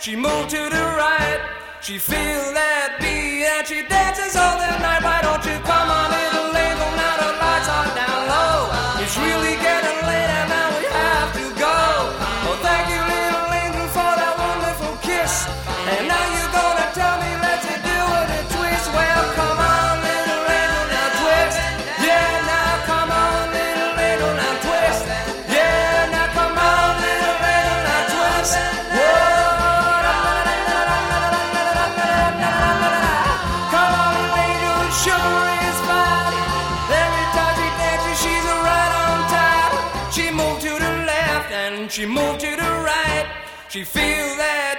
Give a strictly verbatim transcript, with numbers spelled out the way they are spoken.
she moved to the right. She feel that beat and she dances all the night. Why don't you come on, little angel? Now the lights are down low. It's really getting late and now we have to go. Oh, thank you, little angel, for that wonderful kiss. And now you're gonna tell me let's do it a twist. Well, come on, little angel, now twist. Yeah, now come on, little angel, now twist. Yeah, now come on, little angel, now twist. Whoa. Sure is fine. Every time she dances, she's right on time. She moved to the left and she moved to the right. She feels that